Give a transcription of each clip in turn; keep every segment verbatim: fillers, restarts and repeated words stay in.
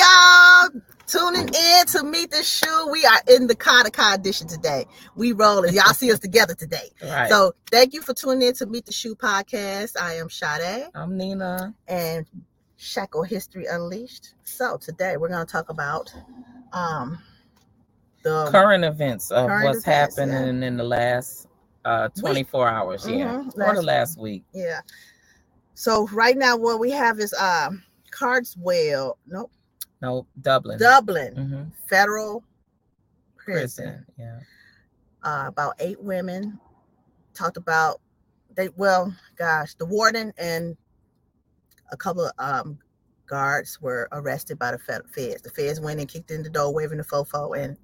y'all tuning in to Meet the Shoe. We are in the Konica edition today. We rolling. Y'all see us together today. Right. So thank you for tuning in to Meet the Shoe podcast. I am Sade. I'm Nina. And Shackle History Unleashed. So today we're going to talk about um the current events of current what's events, happening yeah. in the last uh, twenty-four week. hours. Mm-hmm. Yeah. Last or the last week. Yeah. So right now what we have is um Carswell. Nope. No, Dublin. Dublin mm-hmm. Federal Prison. Prison. Yeah. Uh, about eight women talked about they. Well, gosh, the warden and a couple of um, guards were arrested by the feds. The feds went and kicked in the door, waving the fofo, and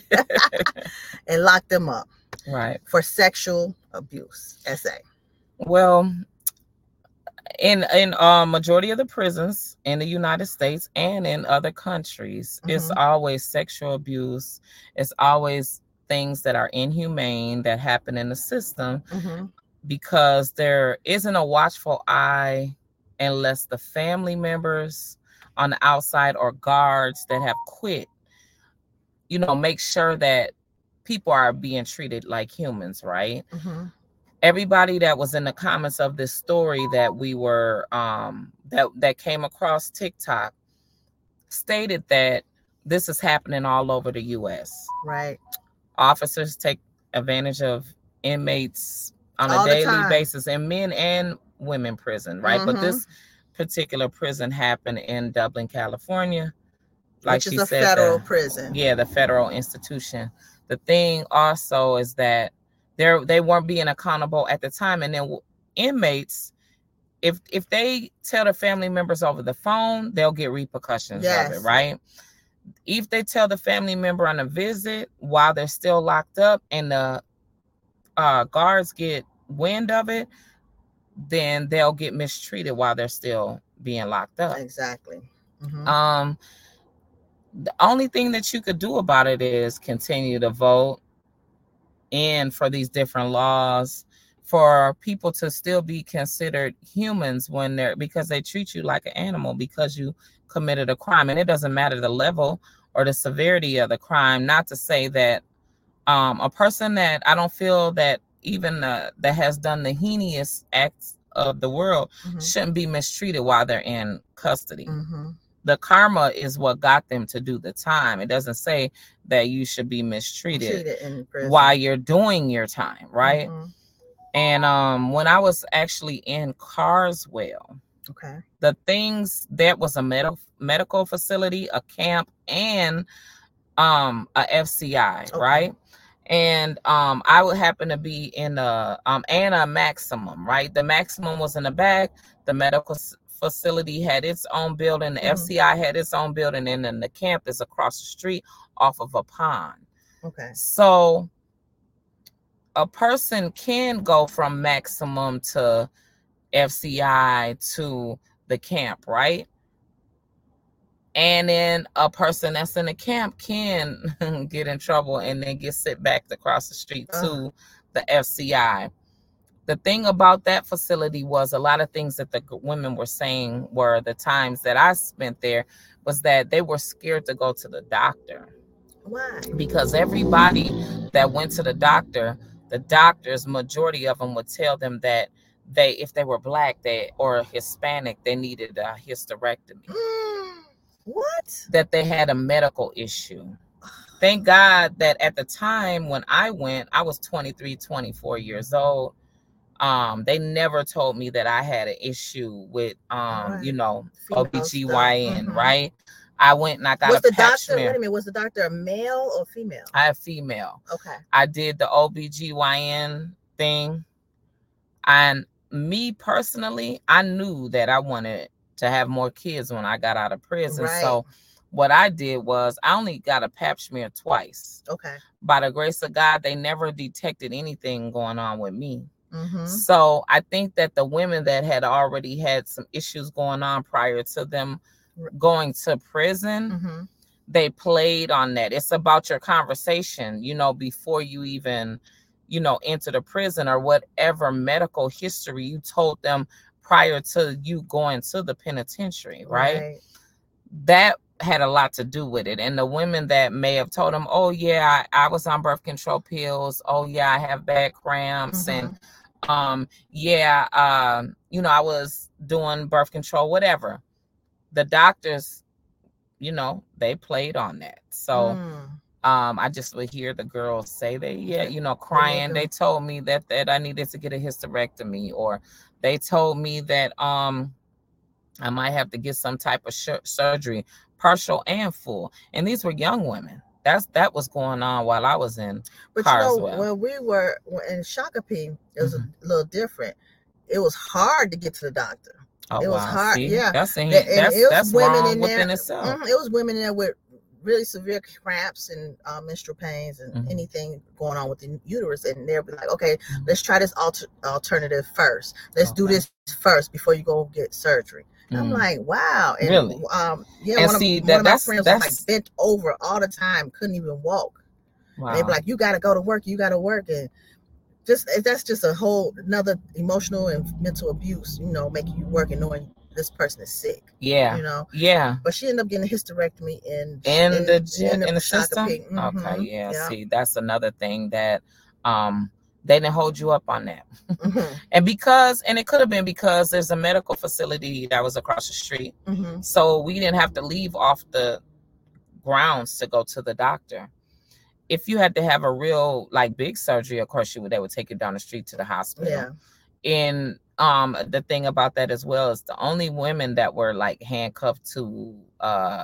and locked them up. Right. For sexual abuse. S A. Well, in in uh, majority of the prisons in the United States and in other countries, mm-hmm. it's always sexual abuse. It's always things that are inhumane that happen in the system, mm-hmm. because there isn't a watchful eye unless the family members on the outside or guards that have quit, you know, make sure that people are being treated like humans, right? Mm-hmm. Everybody that was in the comments of this story that we were um that that came across TikTok stated that this is happening all over the U S. Right. Officers take advantage of inmates on all a daily basis, in men and women prison, right? Mm-hmm. But this particular prison happened in Dublin, California. Like Which she is a said, federal the, prison. Yeah, the federal institution. The thing also is that They they weren't being accountable at the time, and then inmates, if if they tell the family members over the phone, they'll get repercussions yes. of it, right? If they tell the family member on a visit while they're still locked up, and the uh, guards get wind of it, then they'll get mistreated while they're still being locked up. Exactly. Mm-hmm. Um, the only thing that you could do about it is continue to vote in for these different laws for people to still be considered humans when they're, because they treat you like an animal because you committed a crime. And it doesn't matter the level or the severity of the crime. Not to say that um, a person that I don't feel that even uh, that has done the heinous acts of the world mm-hmm. shouldn't be mistreated while they're in custody. Mm-hmm. The karma is what got them to do the time. It doesn't say that you should be mistreated in while you're doing your time, right? Mm-hmm. And um, when I was actually in Carswell, okay, the things, that was a med- medical facility, a camp, and um, a F C I, okay. right? And um, I would happen to be in a um, and a maximum, right? The maximum was in the back. The medical facility had its own building. The mm-hmm. F C I had its own building, and then the camp is across the street off of a pond. Okay. So a person can go from maximum to F C I to the camp, right? And then a person that's in the camp can get in trouble and then get sent back across the street uh. to the F C I. The thing about that facility was a lot of things that the women were saying were the times that I spent there was that they were scared to go to the doctor. Why? Because everybody that went to the doctor, the doctors, majority of them would tell them that they, if they were Black they or Hispanic, they needed a hysterectomy. What? That they had a medical issue. Thank God that at the time when I went, I was twenty-three, twenty-four years old. Um, they never told me that I had an issue with, um, right. you know, female O B G Y N, mm-hmm. right? I went and I got was a the pap doctor, smear. Wait a minute, was the doctor a male or female? I have female. Okay. I did the O B G Y N thing. And me personally, I knew that I wanted to have more kids when I got out of prison. Right. So what I did was I only got a pap smear twice. Okay. By the grace of God, they never detected anything going on with me. Mm-hmm. So I think that the women that had already had some issues going on prior to them going to prison, mm-hmm. they played on that. It's about your conversation, you know, before you even, you know, enter the prison or whatever medical history you told them prior to you going to the penitentiary, right? Right. that had a lot to do with it. And the women that may have told them, oh yeah, I, I was on birth control pills. Oh yeah, I have bad cramps. Mm-hmm. And um, yeah, um, you know, I was doing birth control, whatever. The doctors, you know, they played on that. So mm. um, I just would hear the girls say they, yeah, you know, crying. They told me that, that I needed to get a hysterectomy, or they told me that um, I might have to get some type of sh- surgery, partial and full. And these were young women. That's that was going on while I was in but Carswell. You know, when we were in Shakopee, it was mm-hmm. a little different. It was hard to get to the doctor. Oh, it was wow. hard. See? Yeah, that's in, that, that's, it was that's women wrong in within there. itself. Mm-hmm, it was women in there with really severe cramps and uh, menstrual pains and mm-hmm. anything going on with the uterus, and they'll be like, okay, mm-hmm. let's try this alter- alternative first. Let's okay. do this first before you go get surgery. Mm. I'm like, wow. And, really? Um, yeah, and one, see, of, that, one of my that's, friends that's... was like bent over all the time, couldn't even walk. Wow. They'd be like, you got to go to work, you got to work. And just that's just a whole another emotional and mental abuse, you know, making you work and knowing this person is sick. Yeah. You know? Yeah. But she ended up getting a hysterectomy in, in, in the, in, in the, in the system. Mm-hmm. Okay, yeah, yeah. See, that's another thing that um they didn't hold you up on that. Mm-hmm. And because, and it could have been because there's a medical facility that was across the street. Mm-hmm. So we didn't have to leave off the grounds to go to the doctor. If you had to have a real, like, big surgery, of course, you would, they would take you down the street to the hospital. Yeah. And um, the thing about that as well is the only women that were, like, handcuffed to uh,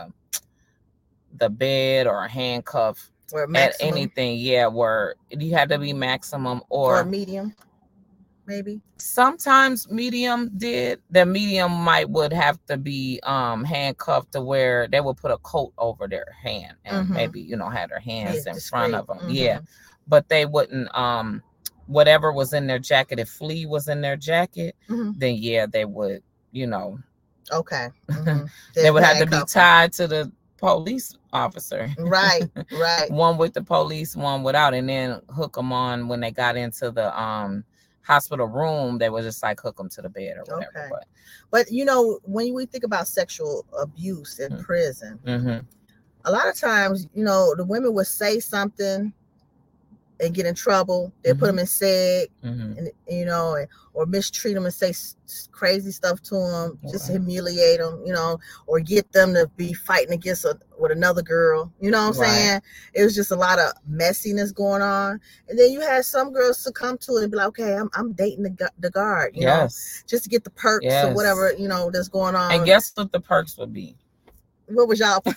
the bed or handcuffed at anything, yeah, were, you had to be maximum or, or medium, maybe. Sometimes medium did. The medium might would have to be um handcuffed to where they would put a coat over their hand and mm-hmm. maybe, you know, had their hands yeah, in front of them. Mm-hmm. Yeah. But they wouldn't um whatever was in their jacket, if flea was in their jacket, mm-hmm. then yeah, they would, you know. Okay. Mm-hmm. They would have to be tied to the police officer. Right, right. One with the police, one without, and then hook them on when they got into the um hospital room. They would just like hook them to the bed or whatever. Okay. But but you know, when we think about sexual abuse in mm-hmm. prison, mm-hmm. a lot of times, you know, the women would say something and get in trouble. They mm-hmm. put them in seg, mm-hmm. and you know, and, or mistreat them and say s- crazy stuff to them, just right. humiliate them, you know, or get them to be fighting against a, with another girl. You know what I'm right. saying? It was just a lot of messiness going on. And then you had some girls succumb to it and be like, okay, I'm I'm dating the the guard, you yes, know, just to get the perks yes. or whatever, you know, that's going on. And guess what the perks would be? What was y'all?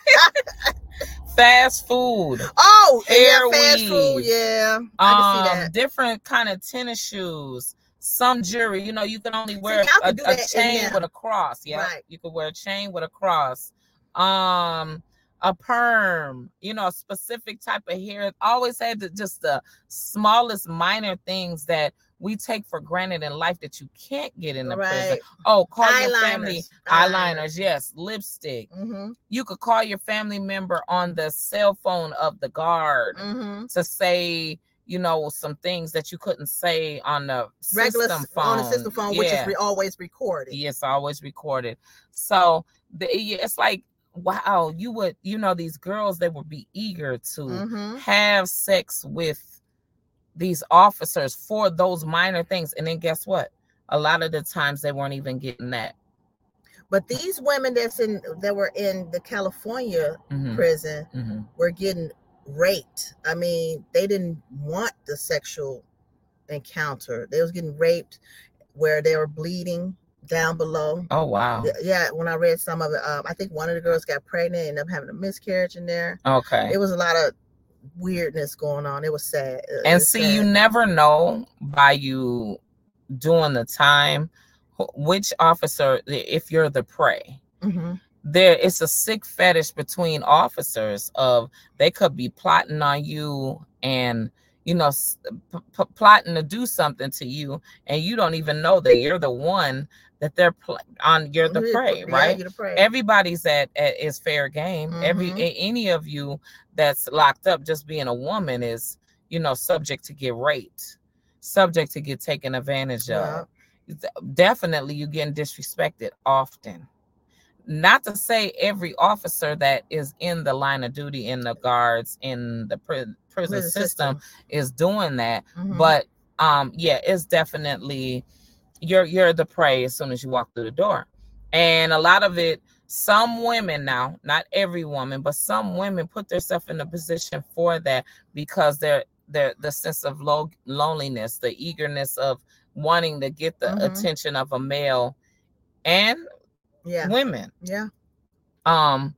Fast food. Oh, hair yeah, fast weave. food. Yeah, I um, can see that. Different kind of tennis shoes. Some jewelry. You know, you can only wear see, a, a chain with a cross. Yeah, right. You could wear a chain with a cross. Um, a perm. You know, a specific type of hair. Always had to, just the smallest minor things that we take for granted in life that you can't get in the right. prison. Oh, call eyeliners. your family eyeliners. eyeliners, yes, lipstick. Mm-hmm. You could call your family member on the cell phone of the guard mm-hmm. to say, you know, some things that you couldn't say on the regular system phone. On the system phone, yeah. which is re- always recorded. Yes, always recorded. So the, it's like, wow, you would, you know, these girls, they would be eager to mm-hmm. have sex with these officers for those minor things. And then guess what? A lot of the times they weren't even getting that. But these women that's in that were in the California mm-hmm. prison mm-hmm. were getting raped. I mean, they didn't want the sexual encounter. They was getting raped where they were bleeding down below. Oh, wow. Yeah, when I read some of it, um, I think one of the girls got pregnant and ended up having a miscarriage in there. Okay. It was a lot of weirdness going on. It was sad. And see, sad. You never know by you doing the time which officer, if you're the prey. Mm-hmm. There it's a sick fetish between officers of they could be plotting on you and, you know, p- p- plotting to do something to you, and you don't even know that you're the one that they're pl- on. You're the prey, yeah, right? You're the prey. Everybody's at, at is fair game. Mm-hmm. Every any of you that's locked up just being a woman is, you know, subject to get raped, subject to get taken advantage of. Yeah. Definitely, you're getting disrespected often. not to say every officer that is in the line of duty, in the guards, in the pri- prison, Prison system, system. is doing that. Mhm. But um, yeah, it's definitely you're you're the prey as soon as you walk through the door. And a lot of it, some women now, not every woman, but some women put themselves in a position for that because they're they're the sense of low loneliness, the eagerness of wanting to get the Mhm. attention of a male and Yeah. women. Yeah. Um,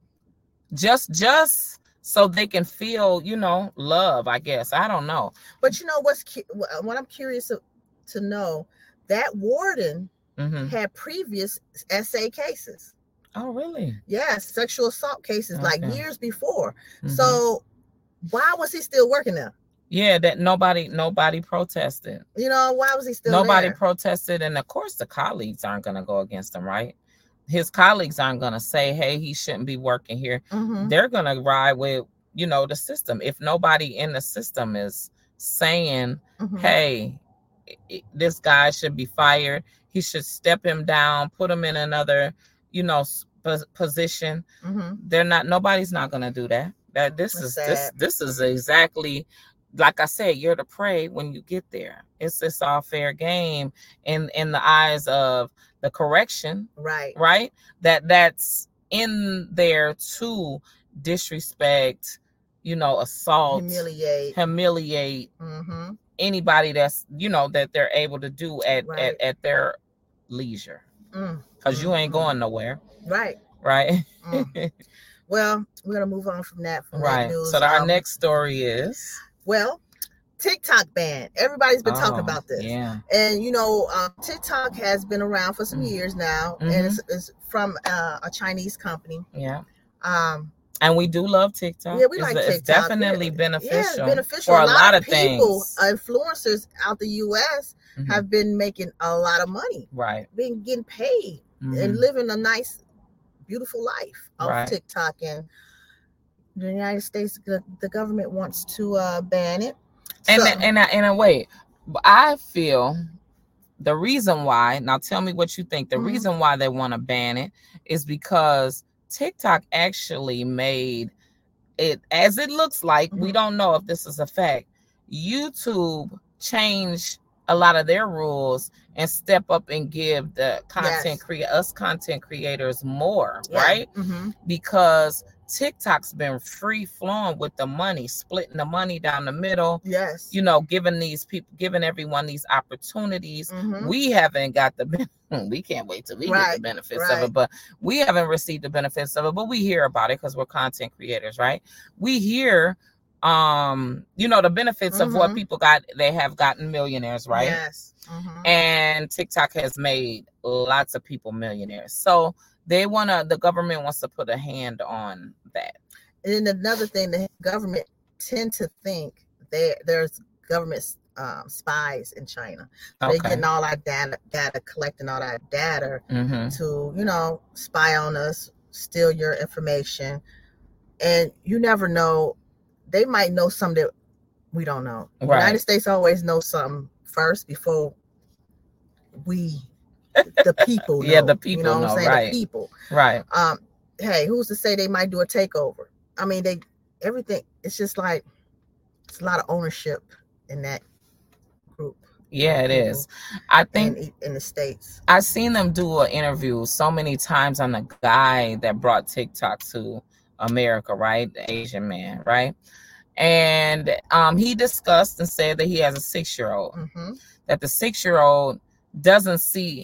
just just so they can feel, you know, love, I guess. I don't know. But you know what's cu- wh- what I'm curious to, to know, that warden Mhm. had previous S A cases. Oh, really? Yes, sexual assault cases like Okay. years before. Mhm. So why was he still working there? Yeah, that nobody nobody protested. You know, why was he still Nobody there? protested, and of course the colleagues aren't going to go against him, right? His colleagues aren't going to say, hey, he shouldn't be working here. Mhm. They're going to ride with, you know, the system. If nobody in the system is saying, Mhm. hey, i- i- this guy should be fired, he should step him down, put him in another, you know, s- pos- position, Mhm. they're not, nobody's not going to do that. That this That's is this sad. this is exactly like I said, you're the prey when you get there. It's it's all fair game in in the eyes of the correction, Right. right? That that's in there to disrespect, you know, assault, Humiliate. humiliate Mhm. anybody that's, you know, that they're able to do at Right. at, at their leisure, Mm. because you ain't Mm, mm. going nowhere, Right. right? Mm. Well, we're gonna move on from that. From that Right. news. So our Um, next story is Well, TikTok ban. Everybody's been talking oh, about this. yeah. And you know, um, TikTok has been around for some Mm. years now, Mhm. and it's, it's from uh, a Chinese company. Yeah. Um, And we do love TikTok. yeah, we it's, like it's TikTok. definitely Yeah, beneficial, yeah, beneficial. for a, lot, of people, things. influencers out the U S Mhm. have been making a lot of money, Right. been getting paid, Mhm. and living a nice, beautiful life off Right. TikTok. And the United States, the, the government wants to uh, ban it. And So- and in a way, I feel the reason why. Now, tell me what you think. The Mhm. reason why they want to ban it is because TikTok actually made it, as it looks like. We Mhm. don't know if this is a fact. YouTube changed a lot of their rules and step up and give the content Yes. create us content creators more, Yeah. right? Mhm. Because TikTok's been free flowing with the money, splitting the money down the middle, Yes. you know, giving these people, giving everyone these opportunities. Mhm. We haven't got the ben- we can't wait till we get the Right, benefits of right. it, but we haven't received the benefits of it, but we hear about it because we're content creators, right? We hear um you know the benefits of what Mhm. people got. They have gotten millionaires, right? Yes. Mhm. And TikTok has made lots of people millionaires. So they want to, the government wants to put a hand on that. And then another thing, the government tend to think there there's government um, spies in China. They're Okay. getting all our data, data, collecting all our data Mm-hmm. to, you know, spy on us, steal your information, and you never know. They might know something that we don't know. The Right. United States always knows something first before we, the people, know. Yeah, the You people know what know, I'm saying? right. The people. Right. Um, hey, who's to say they might do a takeover? I mean, they everything. It's just like it's a lot of ownership in that group. Yeah, it people is. I think in in the States. I've seen them do an interview so many times on the guy that brought TikTok to America, right? The Asian man, right? And um, he discussed and said that he has a six-year-old, Mm-hmm. that the six-year-old doesn't see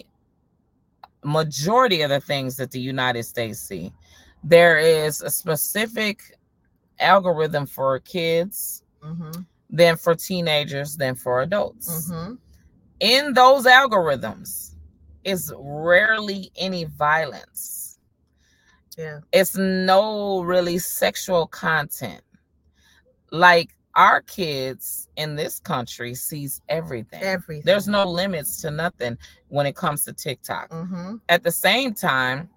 majority of the things that the United States see. There is a specific algorithm for kids, Mm-hmm. then for teenagers, then for adults. Mm-hmm. In those algorithms is rarely any violence. Yeah. It's no really sexual content. Like our kids in this country sees everything. Everything. There's no limits to nothing when it comes to TikTok. Mm-hmm. At the same time,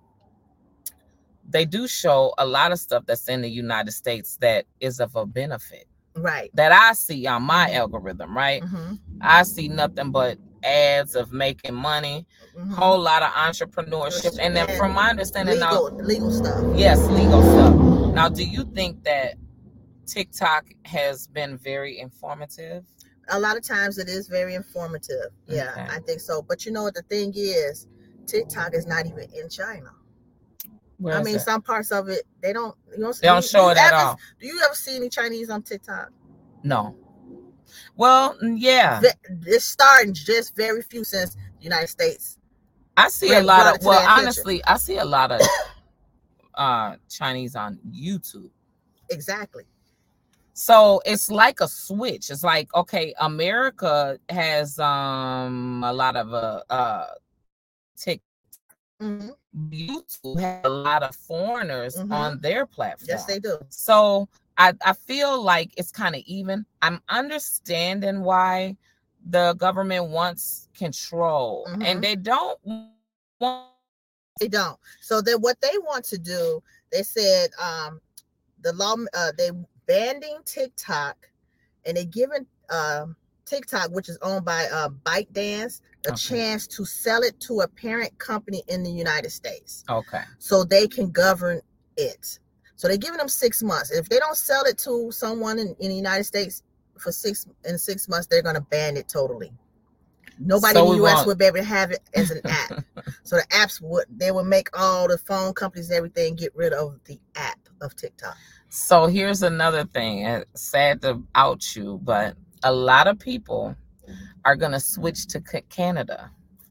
they do show a lot of stuff that's in the United States that is of a benefit. Right. That I see on my Mhm. algorithm, right? Mm-hmm. I see nothing but ads, of making money, mm-hmm. whole lot of entrepreneurship, and then from my understanding legal, now, legal stuff. Yes, legal stuff. Now, do you think that TikTok has been very informative? A lot of times it is very informative. Yeah, okay. I think so. But you know what the thing is? TikTok is not even in China. Where I mean, it? Some parts of it, they don't, you know, they don't show it at all. Do you ever see any Chinese on TikTok? No. Well, yeah. It's starting just very few since the United States. I see a lot of, well, honestly, I see a lot of uh, Chinese on YouTube. Exactly. So it's like a switch. It's like, okay, America has um a lot of uh, uh TikTok. Mm-hmm. YouTube has a lot of foreigners mm-hmm. on their platform. Yes, they do. So I, I feel like it's kind of even. I'm understanding why the government wants control, mm-hmm. and they don't want. They don't. So then, what they want to do, they said, um, the law, uh, they banning TikTok, and they giving um. TikTok, which is owned by uh, ByteDance, a okay. chance to sell it to a parent company in the United States. Okay. So they can govern it. So they're giving them six months. If they don't sell it to someone in, in the United States for six in six months, they're going to ban it totally. Nobody so in the U S won't. would be able to have it as an app. So the apps would they would make all the phone companies and everything get rid of the app of TikTok. So here's another thing. Sad to out you, but a lot of people are going to switch to Canada.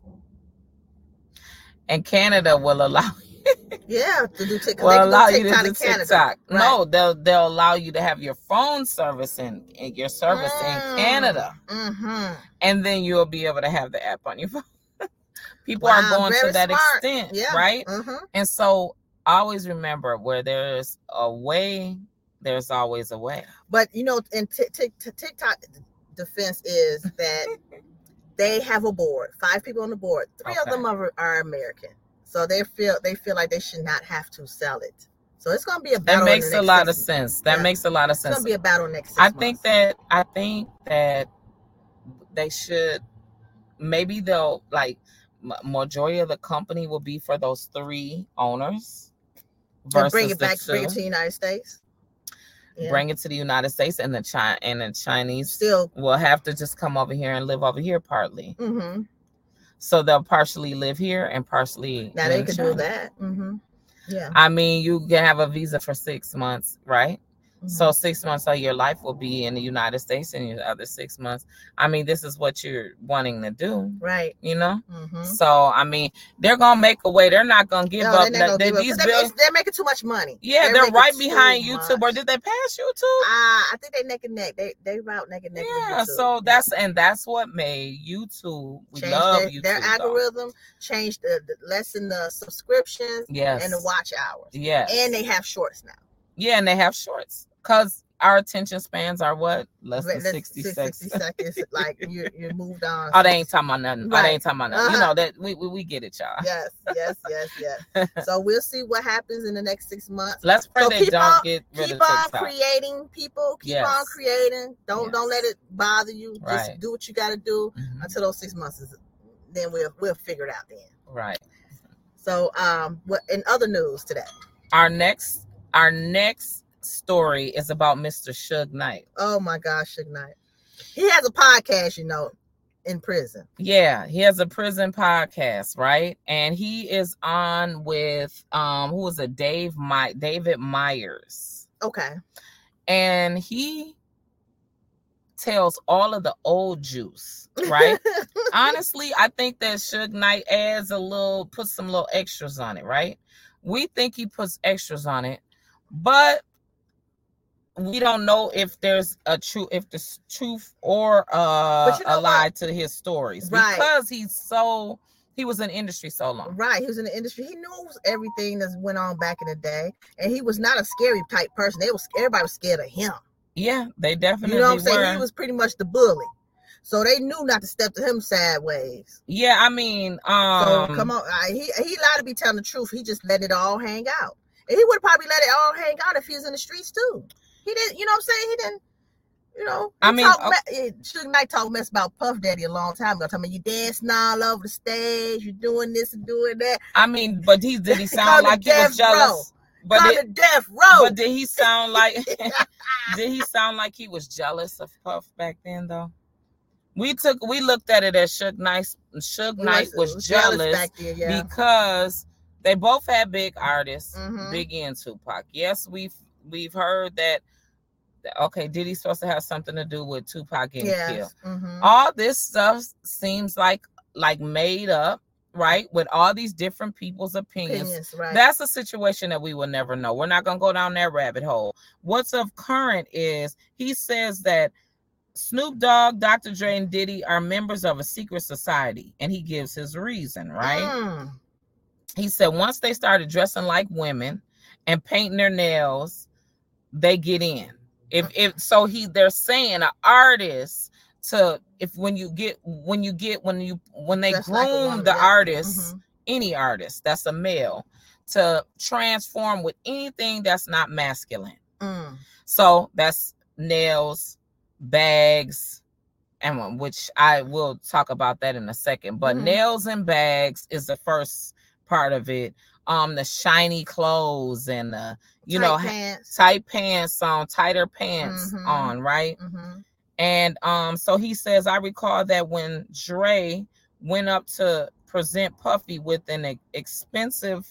And Canada will allow yeah, to do TikTok. Will allow you to do TikTok. Right. No, they'll they'll allow you to have your phone service in, in your service mm. in Canada. Mm-hmm. And then you'll be able to have the app on your phone. People wow, are going to that smart. extent, yeah. right? Mm-hmm. And so always remember, where there's a way, there's always a way. But you know, in t- t- t- TikTok defense is that they have a board, five people on the board. Three okay. of them are, are American, so they feel they feel like they should not have to sell it. So it's going to be a battle. That makes a lot of months. sense. That yeah. makes a lot of sense. It's going to be a battle next. I months. think that I think that they should maybe they'll like majority of the company will be for those three owners. Versus bring it back, two. bring it to the United States. Yeah. Bring it to the United States, and the China and the Chinese still will have to just come over here and live over here partly. Mm-hmm. So they'll partially live here and partially. Now they can China. do that. Mm-hmm. Yeah. I mean, you can have a visa for six months, right? Mm-hmm. So six months of your life will be in the United States, and your other six months. I mean, this is what you're wanting to do, right? You know. Mm-hmm. So I mean, they're gonna make a way. They're not gonna give no, up. They're, that, they, these they're, bills, they're making too much money. Yeah, they're, they're right behind YouTube. Much. Or did they pass YouTube? Ah, uh, I think they neck and neck. They they route neck and neck. Yeah, so yeah. that's and that's what made YouTube. We change love their, YouTube. Their algorithm changed the, the lessen the subscriptions. Yes. And the watch hours. Yeah. And they have shorts now. Yeah, and they have shorts because our attention spans are what? Less than sixty, sixty seconds. Like you you moved on. Oh, they ain't talking about nothing. Right. Oh, they ain't talking about nothing. Uh-huh. You know that we, we we get it, y'all. Yes, yes, yes, yes. So we'll see what happens in the next six months. Let's pray so they don't on, get rid keep of TikTok. on creating, people. Keep yes. on creating. Don't yes. don't let it bother you. Just right. do what you got to do mm-hmm. until those six months is. Then we'll we'll figure it out then. Right. So um, what in other news today? Our next our next. story is about Mister Suge Knight. Oh my gosh, Suge Knight. He has a podcast, you know, in prison. Yeah, he has a prison podcast, right? And he is on with um who is it? Dave My David Myers. Okay. And he tells all of the old juice, right? Honestly, I think that Suge Knight adds a little, puts some little extras on it, right? We think he puts extras on it, but we don't know if there's a true, if there's truth or uh, you know a lie what? to his stories, right? Because he's so he was in the industry so long, right? He was in the industry. He knows everything that went on back in the day, and he was not a scary type person. They was everybody was scared of him. Yeah, they definitely. You know what I'm were. saying? He was pretty much the bully, so they knew not to step to him sideways. Yeah, I mean, um, so come on, I, he he lied to be telling the truth. He just let it all hang out, and he would probably let it all hang out if he was in the streets too. He didn't, you know what I'm saying? He didn't, You know, I mean, talk, okay. Suge Knight talked mess about Puff Daddy a long time ago. Talking about you dancing all over the stage, you doing this and doing that. I mean, but he did he sound like he was jealous? Row. But Call did, it death row. But did he sound like did he sound like he was jealous of Puff back then though? We took we looked at it as Suge Knight. Suge Knight was, was jealous, jealous back then, yeah. because they both had big artists, mm-hmm. Biggie and Tupac. Yes, we've we've heard that. Okay, Diddy supposed to have something to do with Tupac getting yes. killed. Mm-hmm. All this stuff seems like like made up, right? With all these different people's opinions. opinions right. That's a situation that we will never know. We're not gonna go down that rabbit hole. What's of current is he says that Snoop Dogg, Doctor Dre, and Diddy are members of a secret society, and he gives his reason, right? Mm. He said once they started dressing like women and painting their nails, they get in. If if so, he they're saying an artist to if when you get when you get when you when they Just groom like woman, the yeah. artist, mm-hmm. any artist that's a male, to transform with anything that's not masculine. Mm. So that's nails, bags, and which I will talk about that in a second. But mm-hmm. nails and bags is the first part of it. Um, the shiny clothes and the you tight know pants. tight pants on, tighter pants mm-hmm. on, right? Mm-hmm. And um, so he says, I recall that when Dre went up to present Puffy with an expensive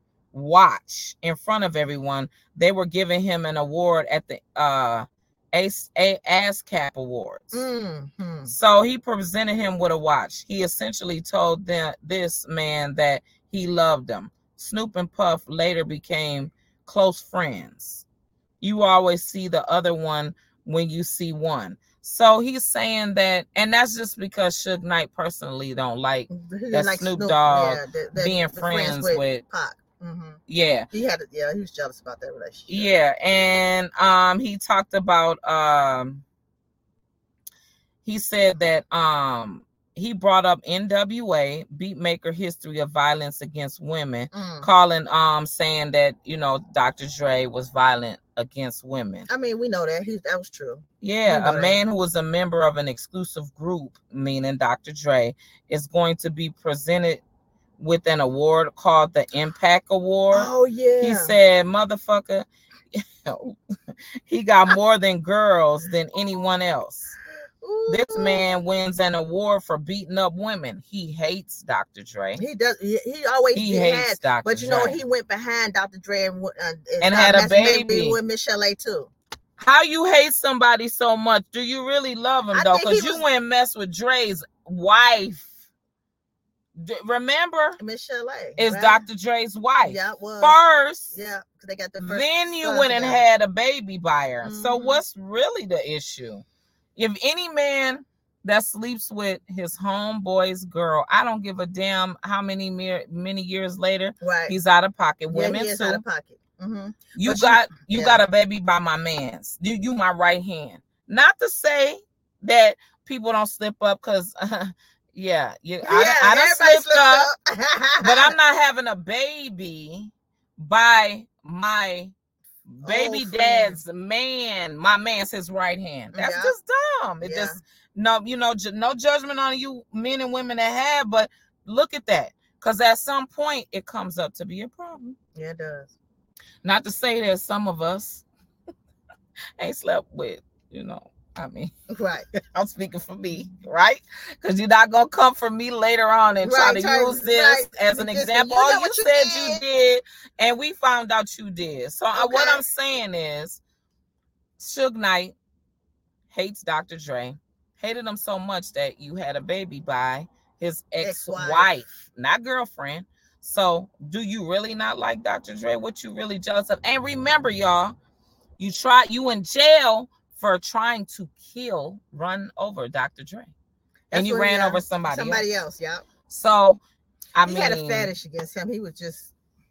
watch in front of everyone, they were giving him an award at the uh Ace A ASCAP Awards. Mm-hmm. So he presented him with a watch. He essentially told them, this man that he loved him. Snoop and Puff later became close friends. You always see the other one when you see one. So he's saying that, and that's just because Suge Knight personally don't like that like Snoop, Snoop Dogg yeah, the, the, being the friends, friends with, with Pac. Mm-hmm. Yeah, he had, yeah, he was jealous about that relationship. Yeah, and um, he talked about um, he said that um. he brought up N W A, Beatmaker History of Violence Against Women, mm. calling, um, saying that, you know, Doctor Dre was violent against women. I mean, we know that. He, that was true. Yeah, a that. man who was a member of an exclusive group, meaning Doctor Dre, is going to be presented with an award called the Impact Award. Oh, yeah. He said, motherfucker, he got more than girls than anyone else. Ooh. This man wins an award for beating up women. He hates Doctor Dre. He does. He, he always he hates had, Doctor But you Dre. know, he went behind Doctor Dre and, uh, and, and had a baby with Michelle A too. How you hate somebody so much? Do you really love him I though? Because you was... went and messed with Dre's wife. D- remember, Michelle A is right? Doctor Dre's wife. Yeah, it was. First, yeah, they got the first. Then you went and had a baby by her. Mm-hmm. So what's really the issue? If any man that sleeps with his homeboy's girl, I don't give a damn how many mere, many years later right. he's out of pocket. Yeah, Women he is too. Out of pocket. Mm-hmm. You but got you, you yeah. got a baby by my man's. You you my right hand. Not to say that people don't slip up, because uh, yeah, you, yeah, I, I done slipped, slipped up, up. But I'm not having a baby by my baby oh, dad's man. My man's his right hand. That's yeah. just dumb. It yeah. just no, you know, ju- no judgment on you men and women that have, but look at that, because at some point it comes up to be a problem. Yeah, it does. Not to say that some of us ain't slept with, you know. I mean, right. I'm speaking for me, right? Because you're not gonna come for me later on and right, try to try, use this right. as an example. Oh, you, you said did. you did, and we found out you did. So okay. I, what I'm saying is, Suge Knight hates Doctor Dre, hated him so much that you had a baby by his ex-wife, ex-wife. Not girlfriend. So, do you really not like Doctor Dre? What you really jealous of? And remember, y'all, you tried. You in jail for trying to kill, run over Doctor Dre. That's and you ran he, uh, over somebody somebody else. else, yeah. So, I he mean, he had a fetish against him. He was just,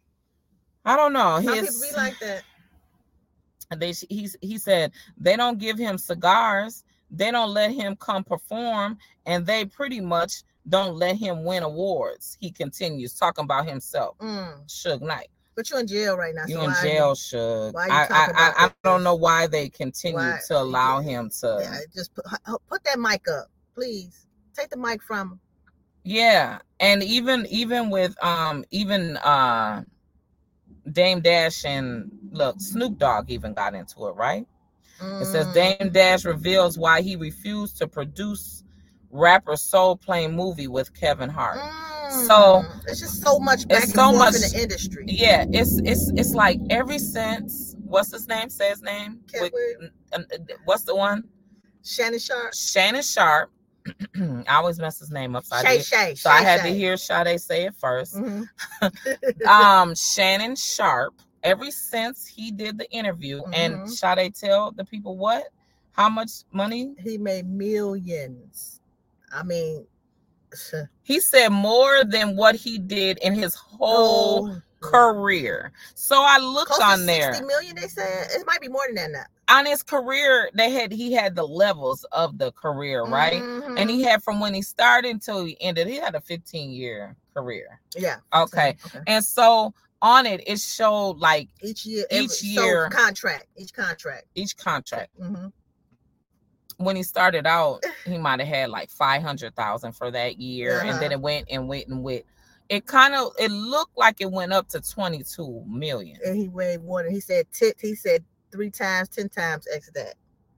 I don't know. Some his, people be like that. They, he, he said they don't give him cigars. They don't let him come perform. And they pretty much don't let him win awards. He continues talking about himself, mm. Suge Knight. But you're in jail right now. You so in why jail, you, Suge. why you I, talking I, about I, I this? don't know why they continue Why- to allow him to. Yeah, just put, put that mic up, please. Take the mic from him. Yeah, and even even with um even uh Dame Dash and look, Snoop Dogg even got into it, right? Mm. It says Dame Dash reveals why he refused to produce rapper Soul Plane movie with Kevin Hart. Mm. So it's just so much back it's and so forth much in the industry. Yeah, it's it's it's like ever since what's his name? Say his name. With, uh, what's the one? Shannon Sharp. Shannon Sharp. I always mess his name up. So, Shay, I, did, Shay, so Shay, I had Shay. to hear Sade say it first. Mm-hmm. um, Shannon Sharp. Ever since he did the interview, mm-hmm. and Sade tell the people what, how much money he made? Millions. I mean, he said more than what he did in his whole oh, career. So I looked close on to there. sixty million, they said. It might be more than that now. On his career, they had he had the levels of the career, right? Mm-hmm. And he had from when he started until he ended, he had a fifteen year career. Yeah. Okay. okay. And so on it, it showed like each year, each every, year so contract, each contract, each contract. Mm-hmm. When he started out, he might have had like five hundred thousand for that year, uh-huh. and then it went and went and went. It kind of it looked like it went up to twenty-two million. And he made more. He said tit. He said three times, ten times X that.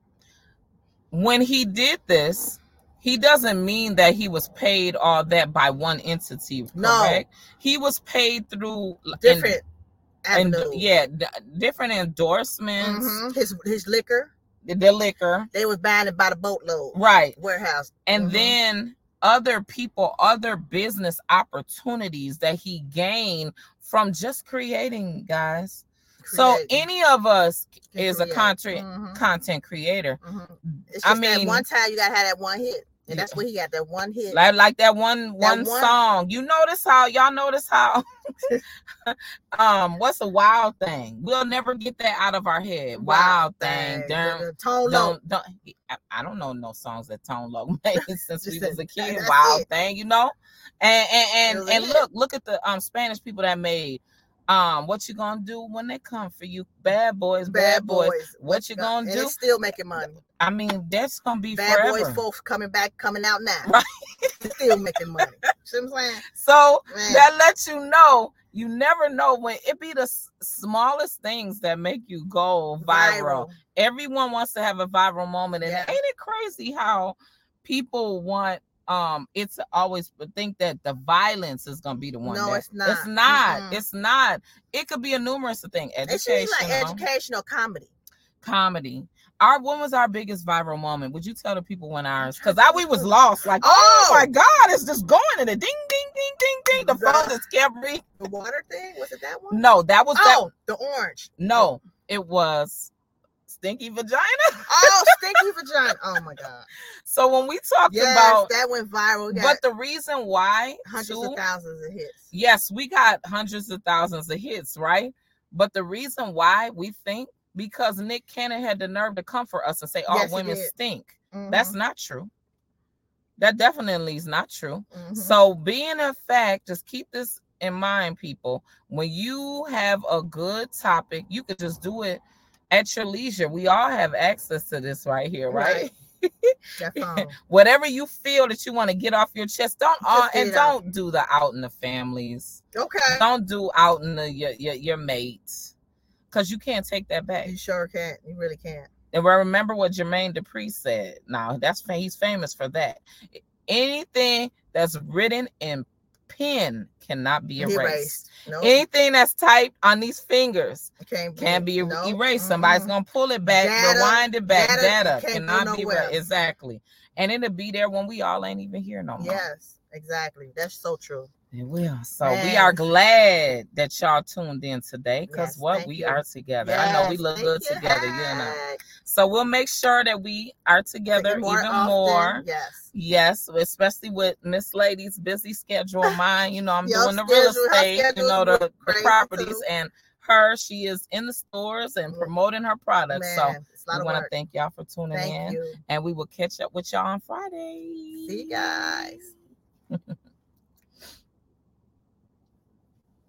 When he did this, he doesn't mean that he was paid all that by one entity, correct? No. He was paid through different and, and yeah, d- different endorsements. Mm-hmm. His his liquor. The liquor. They was buying it by the boatload. Right. Warehouse. And mm-hmm. then other people, other business opportunities that he gained from just creating, guys. Creating. So any of us Can is create. a content mm-hmm. content creator. Mm-hmm. It's just I mean, that one time you gotta have that one hit. And that's what he got, that one hit. Like, like that one that one, one song. You notice how y'all notice how um what's a wild thing? We'll never get that out of our head. Wild, wild thing. thing. Darn, Tone Loc. Don't, don't I, I don't know no songs that Tone Loc made since we was a kid. Wild it. Thing, you know? And and and, and look, look at the um Spanish people that made Um, what you gonna do when they come for you? Bad boys, bad, bad boys. boys. What, what you gonna and do? Still making money. I mean, that's gonna be bad forever. boys, folks coming back, coming out now. Right. Still making money. See what I'm saying? So Man. that lets you know, you never know when it be the s- smallest things that make you go viral. viral. Everyone wants to have a viral moment, and yeah. ain't it crazy how people want? Um, it's always think that the violence is gonna be the one. No, that, it's not. It's not. Mm-hmm. It's not. It could be a numerous of things. Education, it's like educational comedy. Comedy. Our when was our biggest viral moment? Would you tell the people when ours? Because I we was lost. Like, oh, oh my God, it's just going and a ding, ding, ding, ding, ding. The, the phone just kept ringing. The water thing was it that one? No, that was oh that, the orange. No, it was. Stinky vagina. Oh, stinky vagina. Oh my God. So when we talked yes, about that went viral. But the reason why hundreds too, of thousands of hits. Yes, we got hundreds of thousands of hits, right? But the reason why we think because Nick Cannon had the nerve to come for us and say all yes, women stink. Mm-hmm. That's not true. That definitely is not true. Mm-hmm. So being a fact, just keep this in mind, people. When you have a good topic, you could just do it at your leisure. We all have access to this right here, right? right. Whatever you feel that you want to get off your chest, don't uh, and don't out. do the out in the families. Okay. Don't do out in the your your, your mates, because you can't take that back. You sure can't. You really can't. And remember what Jermaine Dupri said. Now that's he's famous for that. Anything that's written in pen cannot be erased. erased. Nope. Anything that's typed on these fingers can't be, can't be nope. erased. Mm-hmm. Somebody's gonna pull it back, data, rewind it back. Data, data cannot be erased. Exactly. And it'll be there when we all ain't even here no more. Yes, exactly. That's so true. It will. So Man. we are glad that y'all tuned in today because yes, what we you. are together. Yes, I know we look good you. together, you know. So we'll make sure that we are together more even often. more. Yes. Yes, especially with Miss Lady's busy schedule. Mine, you know, I'm doing the real estate, you know, the, the properties, too. and her, she is in the stores and promoting her products. Man, so we want to thank y'all for tuning thank in, you. and we will catch up with y'all on Friday. See you guys.